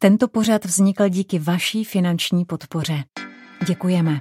Tento pořad vznikl díky vaší finanční podpoře. Děkujeme.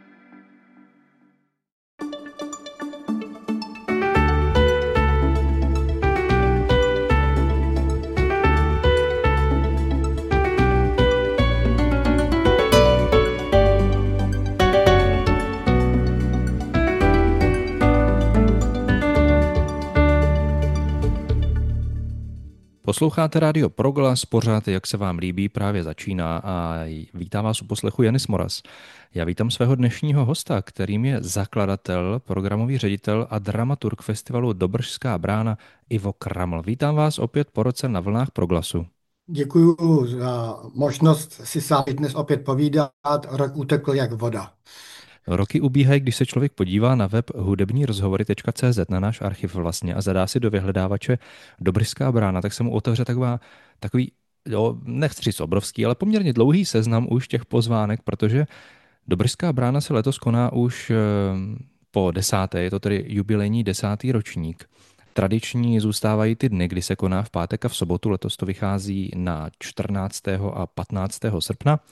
Posloucháte Rádio Proglas, pořád, jak se vám líbí, právě začíná a vítám vás u poslechu Janis Moras. Já vítám svého dnešního hosta, kterým je zakladatel, programový ředitel a dramaturg festivalu Dobržská brána Ivo Kraml. Vítám vás opět po roce na vlnách Proglasu. Děkuji za možnost si s vámi dnes opět povídat. Rok utekl jak voda. Roky ubíhají, když se člověk podívá na web hudebnírozhovory.cz, na náš archiv vlastně, a zadá si do vyhledávače Dobržská brána, tak se mu otevře takový, nechci říct obrovský, ale poměrně dlouhý seznam už těch pozvánek, protože Dobržská brána se letos koná už po 10. Je to tedy jubilejní 10. ročník. Tradiční zůstávají ty dny, kdy se koná v pátek a v sobotu, letos to vychází na 14. a 15. srpna.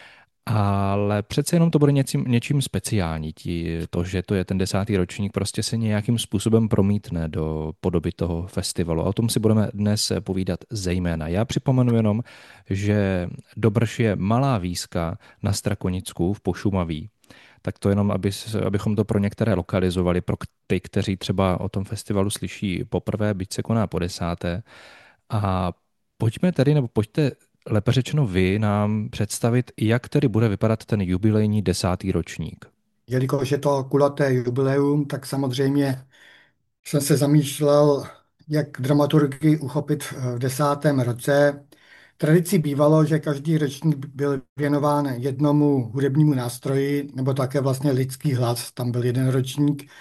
Ale přece jenom to bude něčím speciální. To, že to je ten 10. ročník, prostě se nějakým způsobem promítne do podoby toho festivalu. A o tom si budeme dnes povídat zejména. Já připomenu jenom, že Dobrš je malá výska na Strakonicku v Pošumaví. Tak to jenom, abychom to pro některé lokalizovali, pro ty, kteří třeba o tom festivalu slyší poprvé, byť se koná po 10. A pojďte lépe řečeno vy nám představit, jak tedy bude vypadat ten jubilejní 10. ročník. Jelikož je to kulaté jubileum, tak samozřejmě jsem se zamýšlel, jak dramaturgii uchopit v 10. roce. Tradicí bývalo, že každý ročník byl věnován jednomu hudebnímu nástroji, nebo také vlastně lidský hlas, tam byl jeden ročník.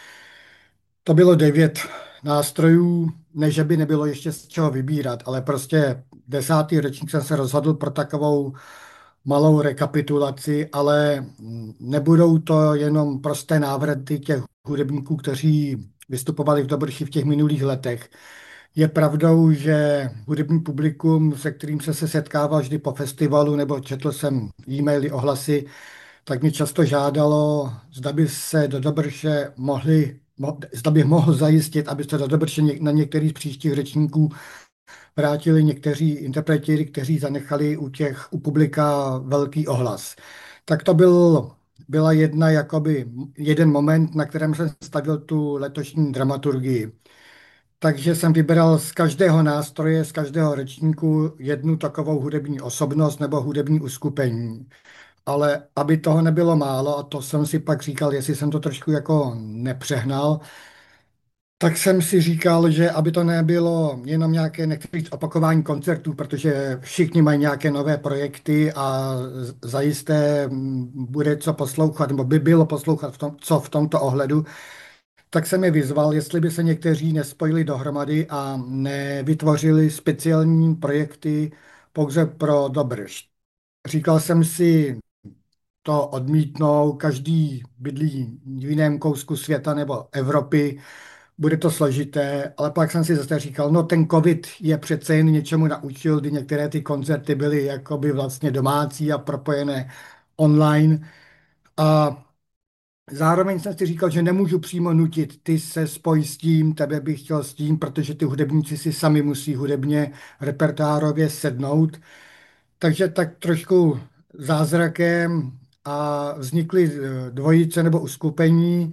To bylo 9 nástrojů, ne že by nebylo ještě z čeho vybírat, ale prostě 10. ročník jsem se rozhodl pro takovou malou rekapitulaci, ale nebudou to jenom prosté návrty těch hudebníků, kteří vystupovali v Dobrši v těch minulých letech. Je pravdou, že hudební publikum, se kterým jsem se setkával vždy po festivalu, nebo četl jsem e-maily, ohlasy, tak mi často žádalo, zda by se do Dobrše zda bych mohl zajistit, aby se do Dobrše na některých příštích ročníků vrátili někteří interpreti, kteří zanechali u publika velký ohlas. Tak to byla jeden moment, na kterém jsem stavil tu letošní dramaturgii. Takže jsem vybral z každého nástroje, z každého ročníku jednu takovou hudební osobnost nebo hudební uskupení. Ale aby toho nebylo málo, a to jsem si pak říkal, jestli jsem to trošku jako nepřehnal, tak jsem si říkal, že aby to nebylo jenom nějaké, nechci říct, opakování koncertů, protože všichni mají nějaké nové projekty a zajisté bude co poslouchat, nebo by bylo poslouchat co v tomto ohledu, tak jsem je vyzval, jestli by se někteří nespojili dohromady a nevytvořili speciální projekty pouze pro Dobrš. Říkal jsem si, to odmítnou, každý bydlí v jiném kousku světa nebo Evropy, bude to složité, ale pak jsem si zase říkal, no ten covid je přece jen něčemu naučil, kdy některé ty koncerty byly jakoby vlastně domácí a propojené online. A zároveň jsem si říkal, že nemůžu přímo nutit, ty se spoj s tím, tebe bych chtěl s tím, protože ty hudebníci si sami musí hudebně, repertoárově sednout. Takže tak trošku zázrakem a vznikly dvojice nebo uskupení,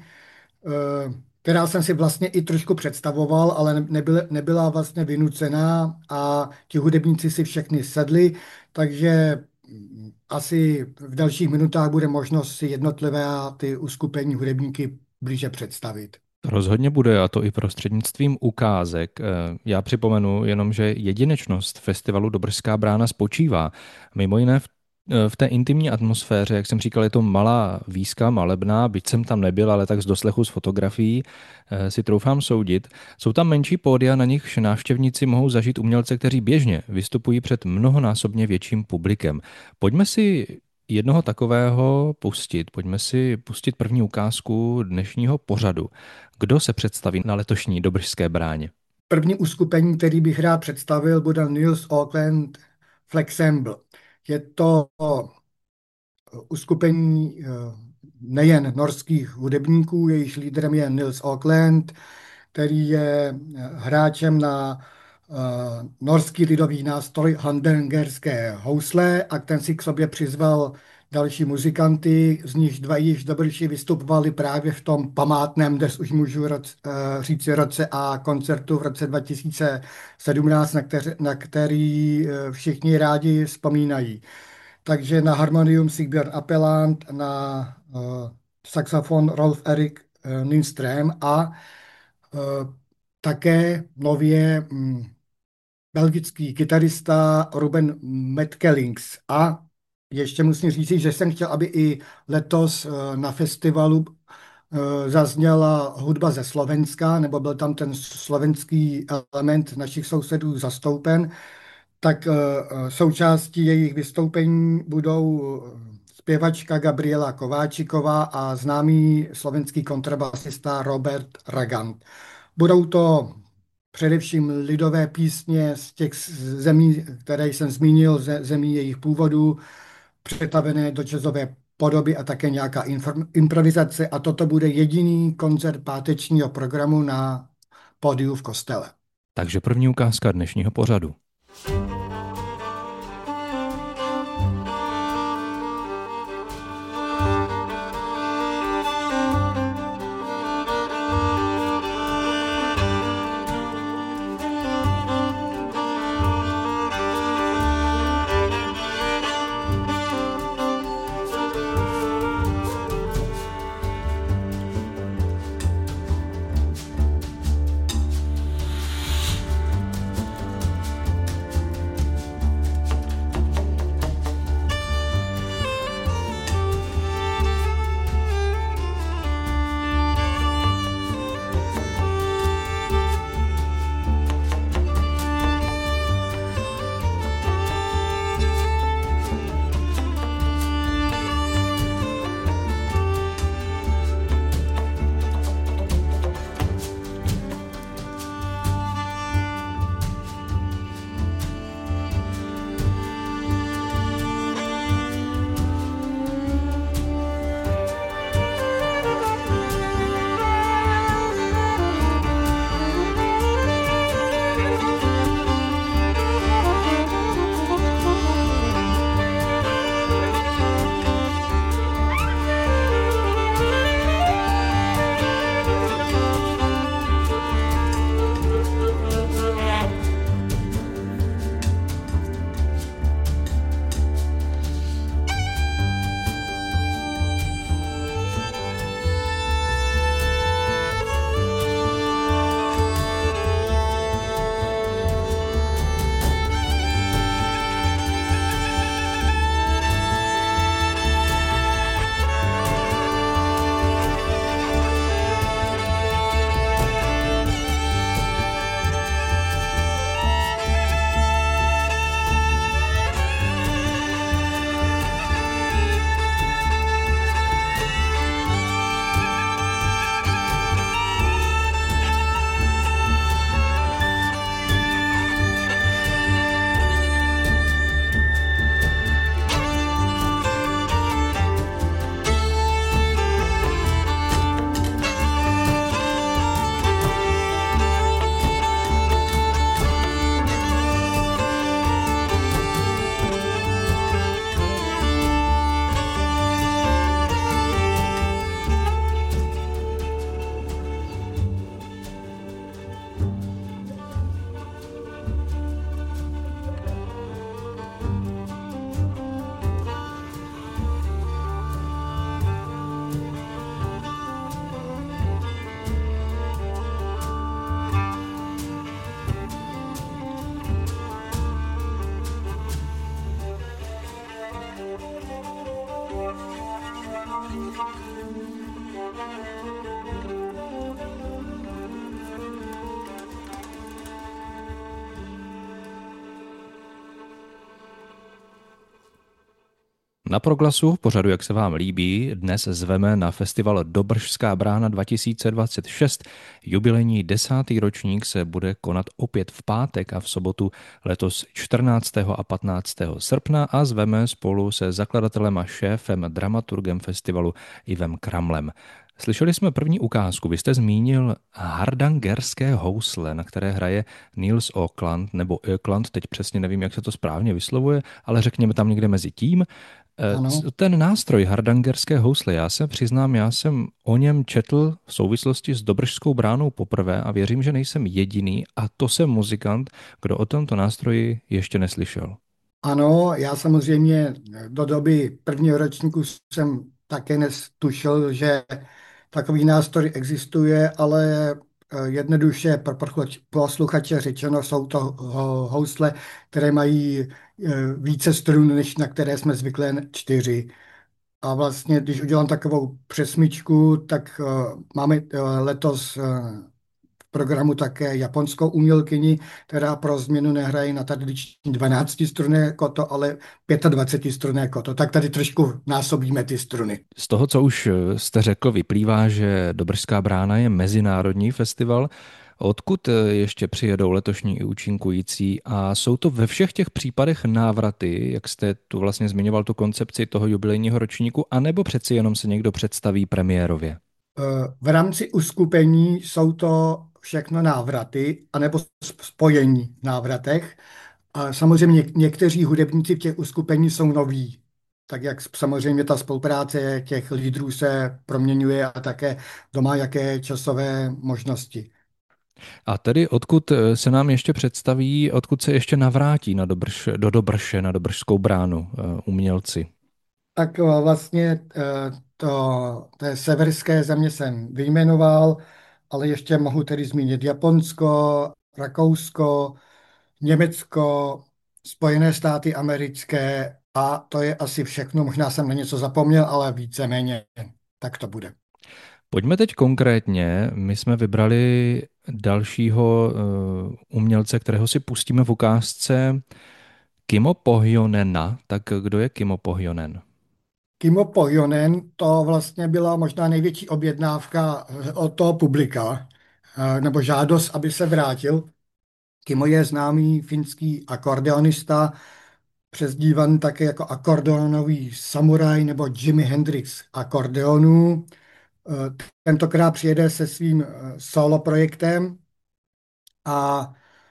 která jsem si vlastně i trošku představoval, ale nebyla vlastně vynucená a ti hudebníci si všechny sedli, takže asi v dalších minutách bude možnost si jednotlivé ty uskupení hudebníky blíže představit. Rozhodně bude, a to i prostřednictvím ukázek. Já připomenu jenom, že jedinečnost festivalu Dobržská brána spočívá mimo jiné v té intimní atmosféře, jak jsem říkal, je to malá výska, malebná, byť jsem tam nebyl, ale tak z doslechu z fotografií si troufám soudit. Jsou tam menší pódia, na nichž návštěvníci mohou zažít umělce, kteří běžně vystupují před mnohonásobně větším publikem. Pojďme si jednoho takového pustit. Pojďme si pustit první ukázku dnešního pořadu. Kdo se představí na letošní Dobržské bráně? První uskupení, který bych rád představil, bude Nils Auckland Flexensemble. Je to uskupení nejen norských hudebníků, jejich lídrem je Nils Auckland, který je hráčem na norský lidový nástroj hardangerské housle a ten si k sobě přizval další muzikanty, z nichž dva již dobří vystupovali právě v tom památném, dnes už můžu říci roce a koncertu v roce 2017, na který všichni rádi vzpomínají. Takže na harmonium Sigbjörn Appeland, na saxofon Rolf Erik Lindström a také nově belgický kytarista Ruben Metkelings. A ještě musím říct, že jsem chtěl, aby i letos na festivalu zazněla hudba ze Slovenska, nebo byl tam ten slovenský element našich sousedů zastoupen, tak součástí jejich vystoupení budou zpěvačka Gabriela Kováčiková a známý slovenský kontrabasista Robert Ragant. Budou to především lidové písně z těch zemí, které jsem zmínil, zemí jejich původu, přetavené do jazzové podoby a také nějaká improvizace. A toto bude jediný koncert pátečního programu na pódiu v kostele. Takže první ukázka dnešního pořadu. Na Proglasu v pořadu, jak se vám líbí, dnes zveme na festival Dobržská brána 2026. Jubilejní 10. ročník se bude konat opět v pátek a v sobotu letos 14. a 15. srpna a zveme spolu se zakladatelem a šéfem dramaturgem festivalu Ivem Kramlem. Slyšeli jsme první ukázku. Vy jste zmínil hardangerské housle, na které hraje Niels Ökland, nebo Ökland, teď přesně nevím, jak se to správně vyslovuje, ale řekněme tam někde mezi tím. Ano. Ten nástroj hardangerské housle, já se přiznám, já jsem o něm četl v souvislosti s Dobržskou bránou poprvé a věřím, že nejsem jediný a to jsem muzikant, kdo o tomto nástroji ještě neslyšel. Ano, já samozřejmě do doby prvního ročníku jsem také netušil, že takový nástroj existuje, ale jednoduše pro posluchače řečeno jsou to housle, které mají více strun, než na které jsme zvyklé 4. A vlastně, když udělám takovou přesmičku, tak máme letos v programu také japonskou umělkyni, která pro změnu nehraje na tradiční 12strunné koto, ale 25strunné koto. Tak tady trošku násobíme ty struny. Z toho, co už jste řekl, vyplývá, že Dobržská brána je mezinárodní festival. Odkud ještě přijedou letošní i účinkující a jsou to ve všech těch případech návraty, jak jste tu vlastně zmiňoval tu koncepci toho jubilejního ročníku, anebo přeci jenom se někdo představí premiérově? V rámci uskupení jsou to všechno návraty, anebo spojení v návratech. A samozřejmě někteří hudebníci v těch uskupení jsou noví. Tak jak samozřejmě ta spolupráce těch lídrů se proměňuje a také doma jaké časové možnosti. A tedy odkud se nám ještě představí, odkud se ještě navrátí do Dobrše, na Dobržskou bránu umělci? Tak vlastně té severské země jsem vyjmenoval, ale ještě mohu tedy zmínit Japonsko, Rakousko, Německo, Spojené státy americké a to je asi všechno. Možná jsem na něco zapomněl, ale víceméně tak to bude. Pojďme teď konkrétně. My jsme vybrali dalšího umělce, kterého si pustíme v ukázce Kimo Pohjonena. Tak kdo je Kimo Pohjonen? Kimo Pohjonen, to vlastně byla možná největší objednávka od toho publika, nebo žádost, aby se vrátil. Kimo je známý finský akordeonista, přezdívaný také jako akordeonový samuraj nebo Jimi Hendrix akordeonů. Tentokrát přijede se svým solo projektem a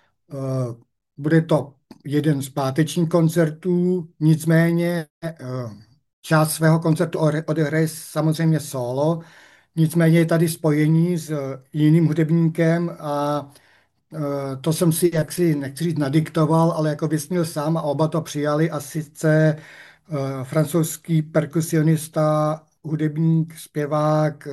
bude to jeden z pátečních koncertů, nicméně část svého koncertu odehraje samozřejmě solo, nicméně je tady spojení s jiným hudebníkem a to jsem si jaksi, nechci říct, nadiktoval, ale jako vysnil sám a oba to přijali a sice francouzský perkusionista, hudebník, zpěvák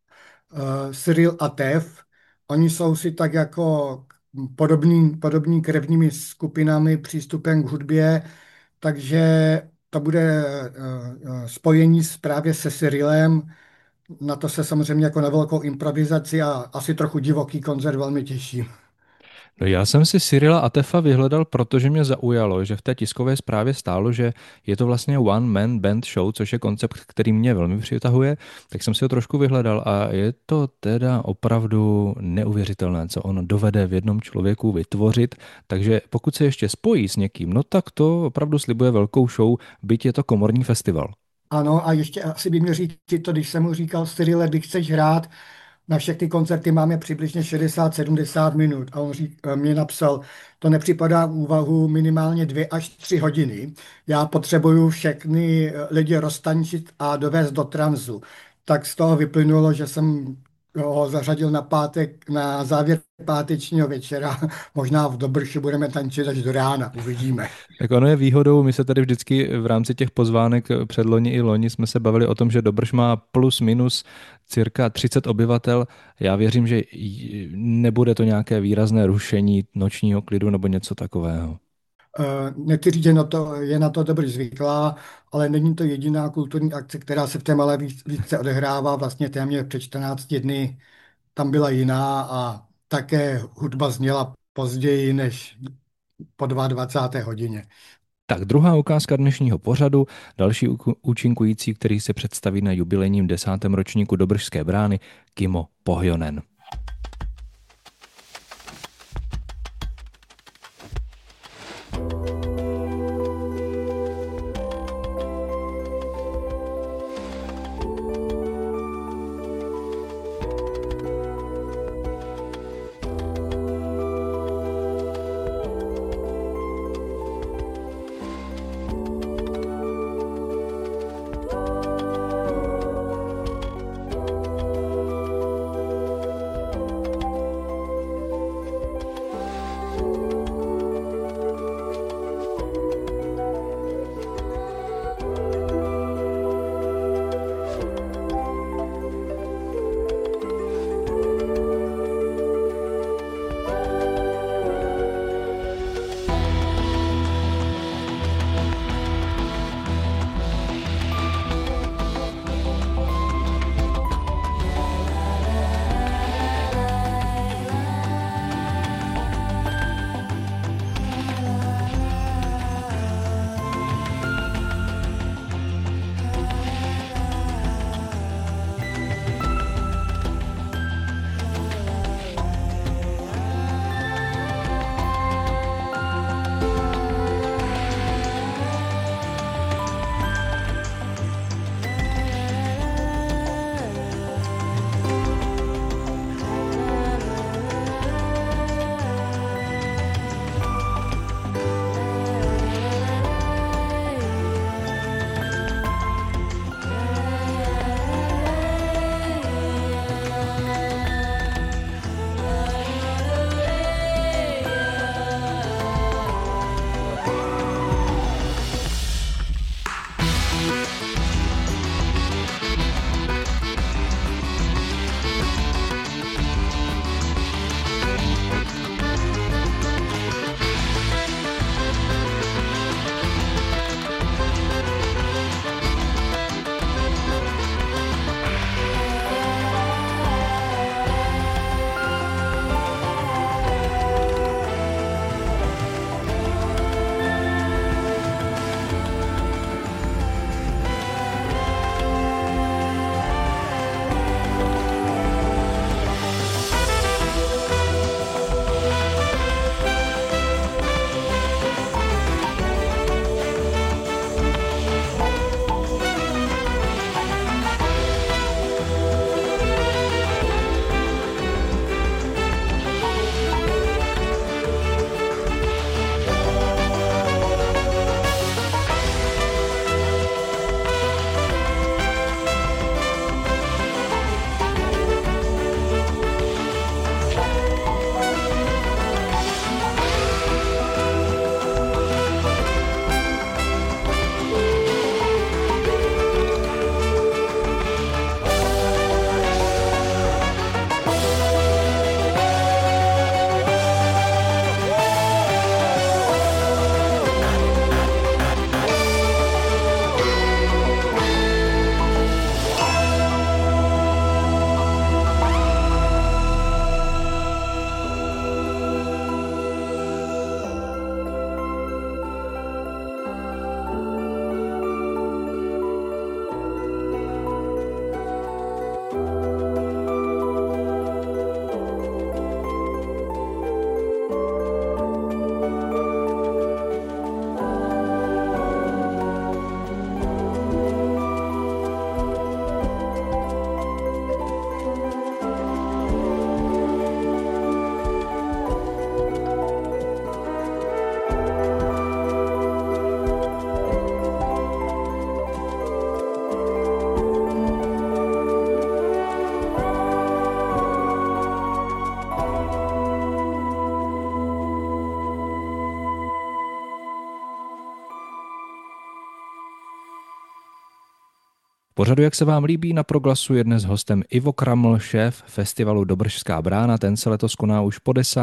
Cyril Atef. Oni jsou si tak jako podobní krevními skupinami přístupem k hudbě, takže to bude spojení právě se Cyrilem. Na to se samozřejmě jako na velkou improvizaci a asi trochu divoký koncert velmi těším. No já jsem si Cyrila Atefa vyhledal, protože mě zaujalo, že v té tiskové zprávě stálo, že je to vlastně one man band show, což je koncept, který mě velmi přitahuje, tak jsem si ho trošku vyhledal a je to teda opravdu neuvěřitelné, co on dovede v jednom člověku vytvořit, takže pokud se ještě spojí s někým, no tak to opravdu slibuje velkou show, byť je to komorní festival. Ano, a ještě asi by měl říct to, když jsem mu říkal, Cyrile, když chceš hrát, na všechny koncerty máme přibližně 60-70 minut. A on mě napsal, to nepřipadá v úvahu minimálně 2 až 3 hodiny. Já potřebuju všechny lidi roztančit a dovést do tranzu. Tak z toho vyplynulo, že jsem ho zařadil na pátek, na závěr pátečního večera. Možná v Dobrši budeme tančit až do rána, uvidíme. Tak ono je výhodou, my se tady vždycky v rámci těch pozvánek předloni i loni jsme se bavili o tom, že Dobrš má plus minus cirka 30 obyvatel. Já věřím, že nebude to nějaké výrazné rušení nočního klidu nebo něco takového. Nechci říct, že je na to Dobrý zvyklá, ale není to jediná kulturní akce, která se v té malé více odehrává. Vlastně téměř před 14 dny tam byla jiná a také hudba zněla později než po 22. hodině. Tak druhá ukázka dnešního pořadu, další účinkující, který se představí na jubilejním 10. ročníku Dobržské brány, Kimmo Pohjonen. Pořadu, jak se vám líbí, na Proglasu je dnes hostem Ivo Kraml, šéf festivalu Dobržská brána. Ten se letos koná už po 10.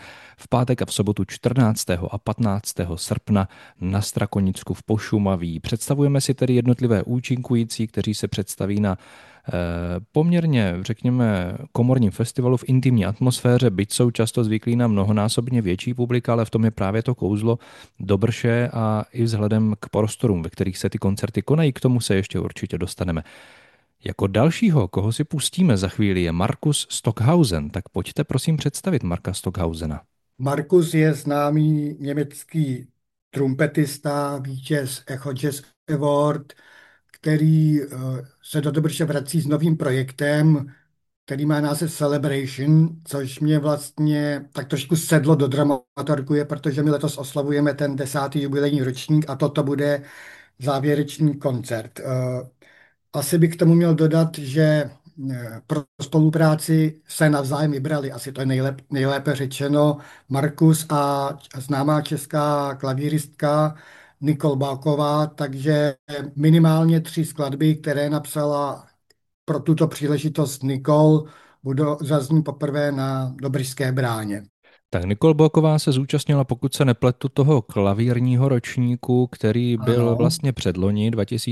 v pátek a v sobotu 14. a 15. srpna na Strakonicku v Pošumaví. Představujeme si tedy jednotlivé účinkující, kteří se představí na Poměrně, řekněme, komorním festivalu v intimní atmosféře, byť jsou často zvyklí na mnohonásobně větší publika, ale v tom je právě to kouzlo Dobrše a i vzhledem k prostorům, ve kterých se ty koncerty konají, k tomu se ještě určitě dostaneme. Jako dalšího, koho si pustíme za chvíli, je Markus Stockhausen. Tak pojďte prosím představit Marka Stockhausena. Markus je známý německý trumpetista, vítěz Echo Jazz Award, který se do Dobrše vrací s novým projektem, který má název Celebration, což mě vlastně tak trošku sedlo do dramaturgie, protože my letos oslavujeme ten 10. jubilejní ročník a toto bude závěrečný koncert. Asi bych k tomu měl dodat, že pro spolupráci se navzájem vybrali, asi to je nejlépe řečeno, Markus a známá česká klavíristka Nikol Báková, takže minimálně 3 skladby, které napsala pro tuto příležitost Nikol, budou zazní poprvé na Dobryské bráně. Tak Nikol Báková se zúčastnila, pokud se nepletu, toho klavírního ročníku, který byl vlastně předloni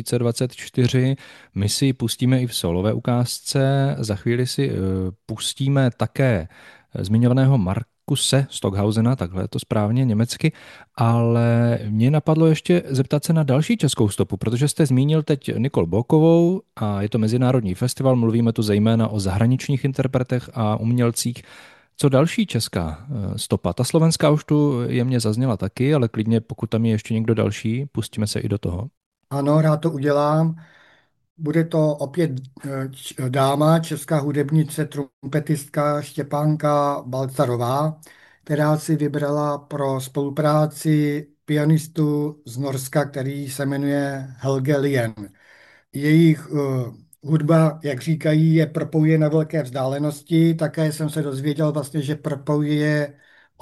2024. My si pustíme i v solové ukázce. Za chvíli si pustíme také zmiňovaného Markuse Stockhausena, takhle je to správně německy, ale mě napadlo ještě zeptat se na další českou stopu, protože jste zmínil teď Nikol Bákovou a je to mezinárodní festival, mluvíme tu zejména o zahraničních interpretech a umělcích. Co další česká stopa? Ta slovenská už tu jemně zazněla taky, ale klidně, pokud tam je ještě někdo další, pustíme se i do toho. Ano, rád to udělám. Bude to opět dáma, česká hudebnice, trumpetistka Štěpánka Balcarová, která si vybrala pro spolupráci pianistu z Norska, který se jmenuje Helge Lien. Jejich hudba, jak říkají, je propojuje na velké vzdálenosti. Také jsem se dozvěděl vlastně, že propojuje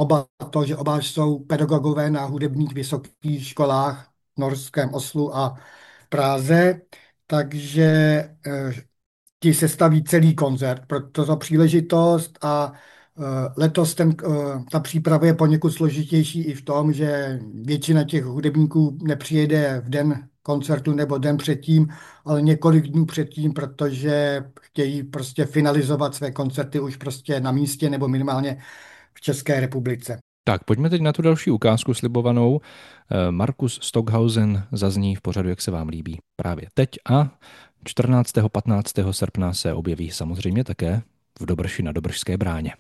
že oba jsou pedagogové na hudebních vysokých školách v norském Oslu a v Praze. Takže ti sestaví celý koncert pro tuto příležitost a letos ta příprava je poněkud složitější i v tom, že většina těch hudebníků nepřijede v den koncertu nebo den předtím, ale několik dnů předtím, protože chtějí prostě finalizovat své koncerty už prostě na místě nebo minimálně v České republice. Tak, pojďme teď na tu další ukázku slibovanou. Markus Stockhausen zazní v pořadu, jak se vám líbí, právě teď a 14. 15. srpna se objeví samozřejmě také v Dobrši na Dobršské bráně.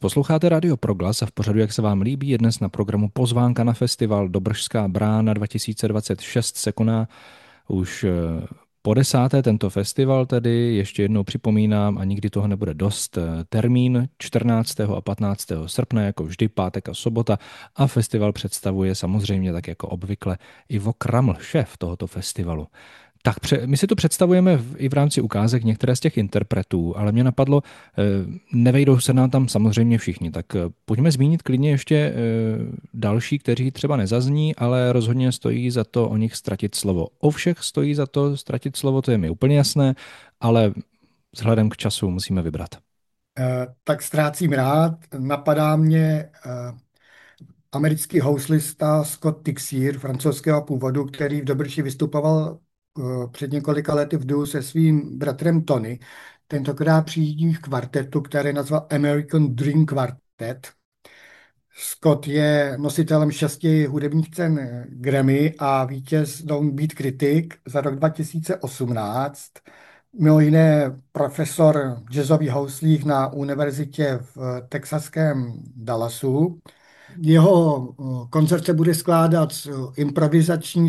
Posloucháte Radio Proglas a v pořadu, jak se vám líbí, je dnes na programu pozvánka na festival Dobržská brána 2026 se koná už po 10. tento festival, tedy ještě jednou připomínám, a nikdy toho nebude dost, termín 14. a 15. srpna, jako vždy pátek a sobota, a festival představuje samozřejmě tak jako obvykle Ivo Kraml, šéf tohoto festivalu. Tak my si to představujeme i v rámci ukázek některé z těch interpretů, ale mě napadlo, nevejdou se nám tam samozřejmě všichni, tak pojďme zmínit klidně ještě další, kteří třeba nezazní, ale rozhodně stojí za to o nich ztratit slovo. O všech stojí za to ztratit slovo, to je mi úplně jasné, ale vzhledem k času musíme vybrat. Tak ztrácím rád. Napadá mě americký houslista Scott Tixier, francouzského původu, který v Dobrši vystupoval před několika lety v duo se svým bratrem Tony. Tentokrát přijíždí v kvartetu, který nazval American Dream Quartet. Scott je nositelem 6 hudebních cen Grammy a vítěz Don't Beat Critic za rok 2018. Mimo jiné profesor jazzových houslích na univerzitě v texaském Dallasu. Jeho koncert se bude skládat z improvizační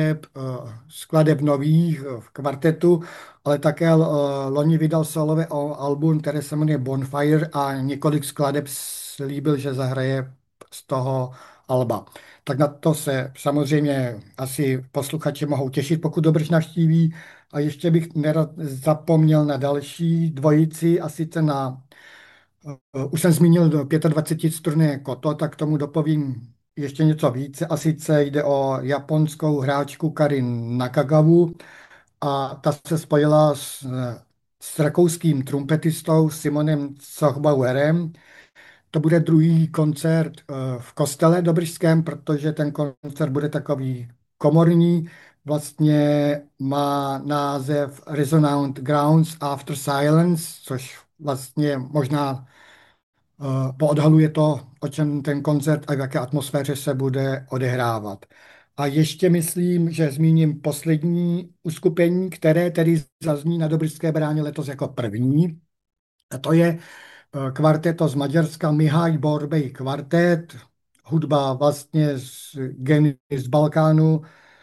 skladeb nových v kvartetu, ale také loni vydal solové album, které se jmenuje Bonfire, a několik skladeb slíbil, že zahraje z toho alba. Tak na to se samozřejmě asi posluchači mohou těšit, pokud Dobrš navštíví. A ještě bych nerad zapomněl na další dvojici, a sice na už jsem zmínil 25-strunné koto, tak tomu dopovím ještě něco více. A sice jde o japonskou hráčku Karin Nakagawu, a ta se spojila s rakouským trumpetistou Simonem Zochbauerem. To bude druhý koncert v kostele dobržském, protože ten koncert bude takový komorní. Vlastně má název Resonant Grounds After Silence, což vlastně možná poodhaluje to, o čem ten koncert a v jaké atmosféře se bude odehrávat. A ještě myslím, že zmíním poslední uskupení, které tedy zazní na Dobrské bráně letos jako první. A to je kvarteto z Maďarska, Mihály Borbély kvartet, hudba vlastně z Balkánu,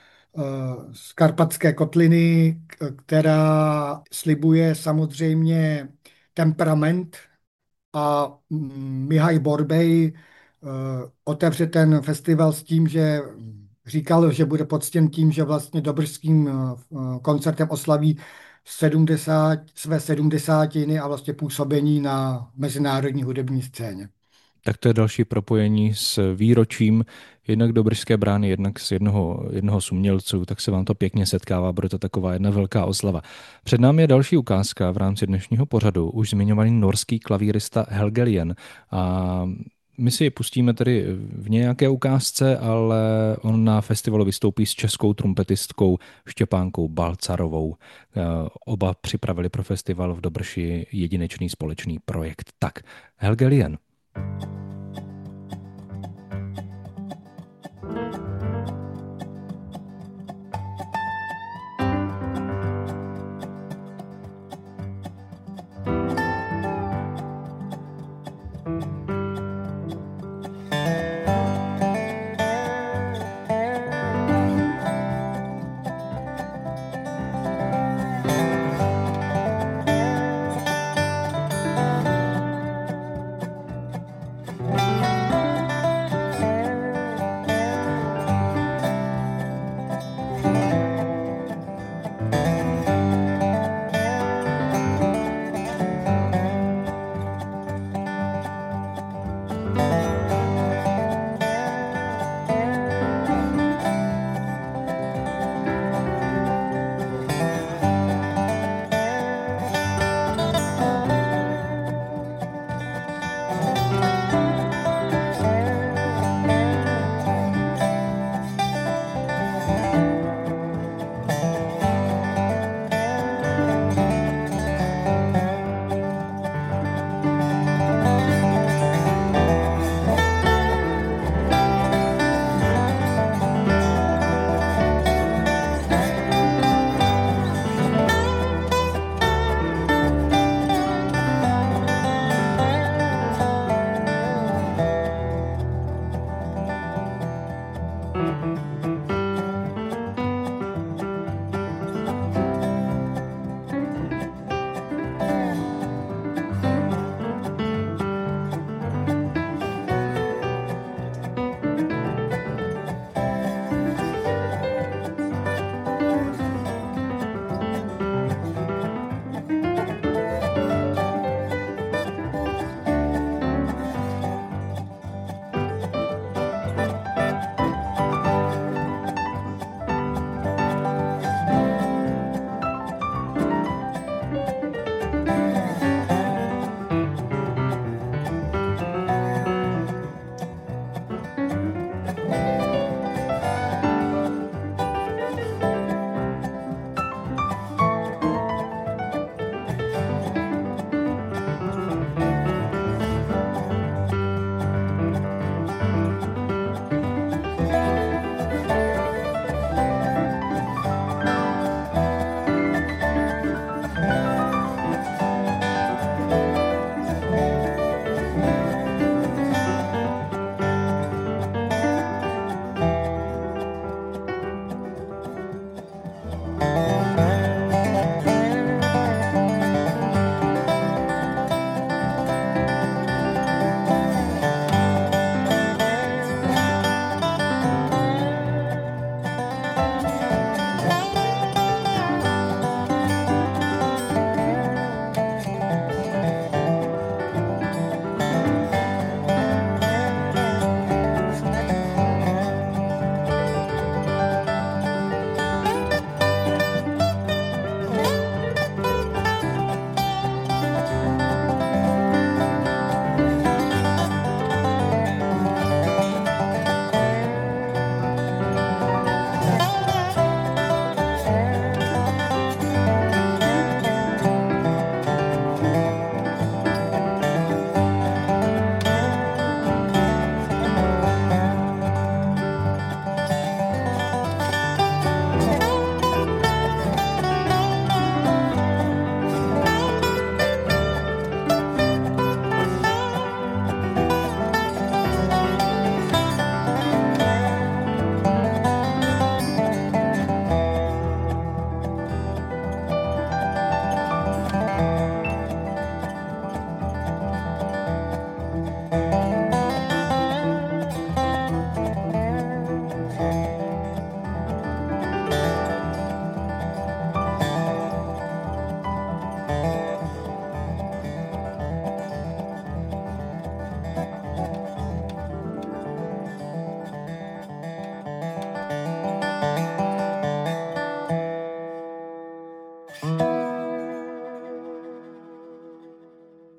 z Karpatské kotliny, která slibuje samozřejmě temperament, a Mihály Borbély otevře ten festival s tím, že říkal, že bude poctěn tím, že vlastně Dobrským koncertem oslaví své 70. a vlastně působení na mezinárodní hudební scéně. Tak to je další propojení s výročím jednak Dobržské brány, jednak z jednoho z umělců, tak se vám to pěkně setkává, bude to taková jedna velká oslava. Před námi je další ukázka v rámci dnešního pořadu, už zmiňovaný norský klavírista Helge. A my si je pustíme tedy v nějaké ukázce, ale on na festivalu vystoupí s českou trumpetistkou Štěpánkou Balcarovou. Oba připravili pro festival v Dobrši jedinečný společný projekt. Tak, Helge.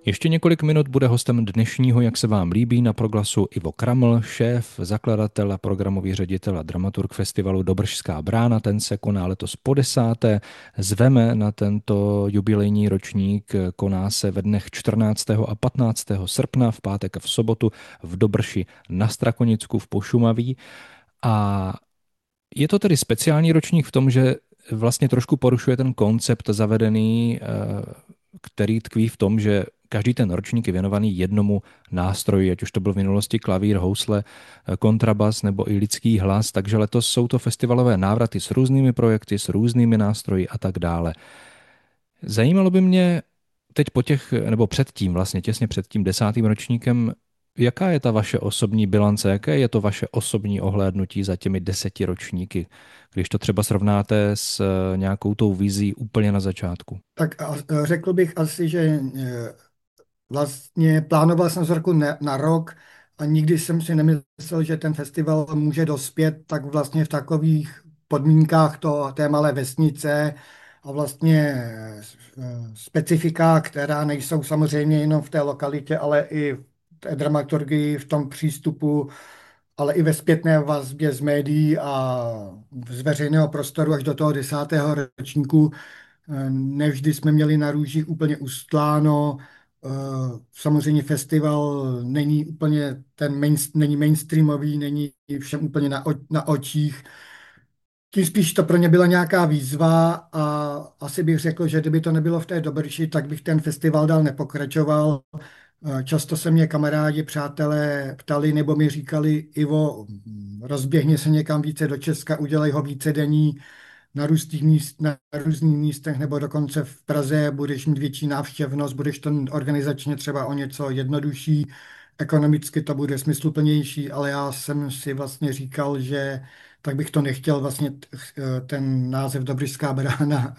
Ještě několik minut bude hostem dnešního, jak se vám líbí, na Proglasu Ivo Kraml, šéf, zakladatel a programový ředitel a dramaturg festivalu Dobržská brána. Ten se koná letos po 10. Zveme na tento jubilejní ročník, koná se ve dnech 14. a 15. srpna, v pátek a v sobotu v Dobrši na Strakonicku v Pošumaví. A je to tedy speciální ročník v tom, že vlastně trošku porušuje ten koncept zavedený, který tkví v tom, že každý ten ročník je věnovaný jednomu nástroji, ať už to byl v minulosti klavír, housle, kontrabas nebo i lidský hlas, takže letos jsou to festivalové návraty s různými projekty, s různými nástroji a tak dále. Zajímalo by mě teď předtím, vlastně těsně před tím 10. ročníkem, jaká je ta vaše osobní bilance, jaké je to vaše osobní ohlédnutí za těmi 10 ročníky, když to třeba srovnáte s nějakou tou vizí úplně na začátku? Tak řekl bych asi, že vlastně plánoval jsem z roku na rok a nikdy jsem si nemyslel, že ten festival může dospět tak vlastně v takových podmínkách té malé vesnice a vlastně specifika, která nejsou samozřejmě jenom v té lokalitě, ale i v té dramaturgii, v tom přístupu, ale i ve zpětné vazbě z médií a z veřejného prostoru až do toho 10. ročníku. Nevždy jsme měli na růžích úplně ustláno. Samozřejmě festival není úplně není mainstreamový, není všem úplně na očích. Tím spíš to pro ně byla nějaká výzva a asi bych řekl, že kdyby to nebylo v té Dobrši, tak bych ten festival dál nepokračoval. Často se mě kamarádi, přátelé ptali nebo mi říkali: Ivo, rozběhni se někam více do Česka, udělej ho vícedenní na různých místech, nebo dokonce v Praze budeš mít větší návštěvnost, budeš to organizačně třeba o něco jednodušší, ekonomicky to bude smysluplnější, ale já jsem si vlastně říkal, že tak bych to nechtěl. Vlastně ten název Dobržská brána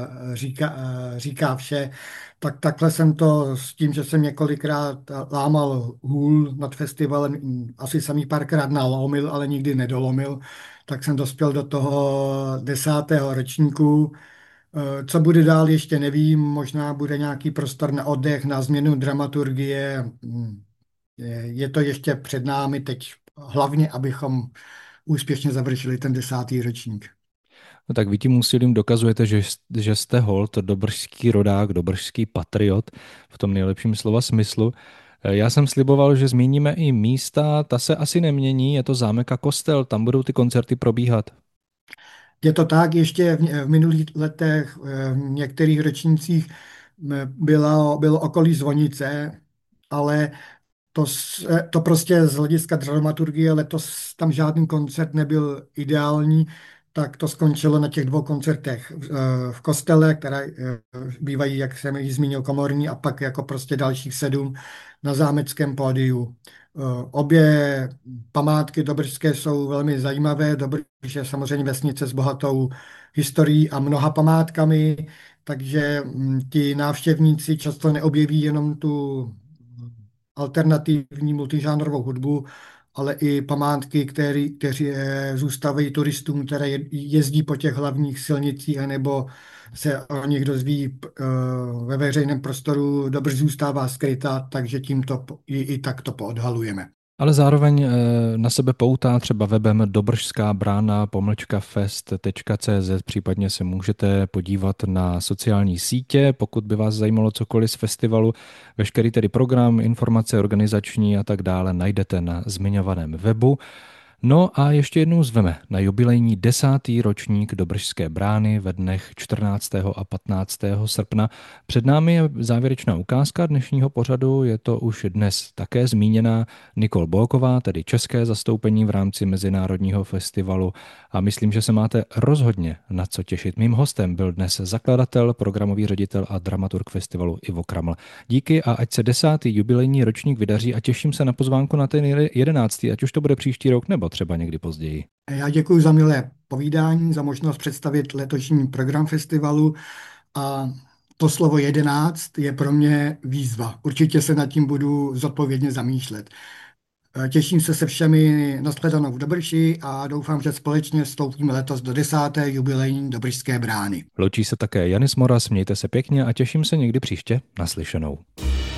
říká vše. Tak takhle jsem to s tím, že jsem několikrát lámal hůl nad festivalem, asi jsem ji párkrát nalomil, ale nikdy nedolomil, tak jsem dospěl do toho 10. ročníku. Co bude dál, ještě nevím, možná bude nějaký prostor na oddech, na změnu dramaturgie. Je to ještě před námi teď, hlavně abychom úspěšně završili ten 10. ročník. No tak vy tím úsilím dokazujete, že jste holt dobržský rodák, dobržský patriot v tom nejlepším slova smyslu. Já jsem sliboval, že zmíníme i místa, ta se asi nemění, je to zámek a kostel, tam budou ty koncerty probíhat. Je to tak, ještě v minulých letech, v některých ročnících bylo okolí zvonice, ale to prostě z hlediska dramaturgie letos tam žádný koncert nebyl ideální, tak to skončilo na těch 2 koncertech v kostele, které bývají, jak jsem již zmínil, komorní, a pak jako prostě dalších 7 na zámeckém pódiu. Obě památky dobržské jsou velmi zajímavé. Dobrž je samozřejmě vesnice s bohatou historií a mnoha památkami, takže ti návštěvníci často neobjeví jenom tu alternativní multižánrovou hudbu, ale i památky, kteří zůstávají turistům, které jezdí po těch hlavních silnicích, anebo se o nich dozví ve veřejném prostoru. Dobře zůstává skrytá, takže tímto i tak to poodhalujeme. Ale zároveň na sebe poutá třeba webem dobržskábrána-fest.cz, případně se můžete podívat na sociální sítě, pokud by vás zajímalo cokoliv z festivalu. Veškerý tedy program, informace organizační a tak dále najdete na zmiňovaném webu. No a ještě jednou zveme na jubilejní 10. ročník Dobržské brány ve dnech 14. a 15. srpna. Před námi je závěrečná ukázka dnešního pořadu, je to už dnes také zmíněná Nicole Bolková, tedy české zastoupení v rámci Mezinárodního festivalu, a myslím, že se máte rozhodně na co těšit. Mým hostem byl dnes zakladatel, programový ředitel a dramaturg festivalu Ivo Kraml. Díky a ať se 10. jubilejní ročník vydaří a těším se na pozvánku na ten 11., ať už to bude příští rok nebo třeba někdy později. Já děkuji za milé povídání, za možnost představit letošní program festivalu, a to slovo 11 je pro mě výzva. Určitě se nad tím budu zodpovědně zamýšlet. Těším se všemi na shledanou v Dobrši a doufám, že společně vstoupíme letos do 10. jubilejní Dobržské brány. Loučí se také Janis Moras, mějte se pěkně a těším se někdy příště naslyšenou.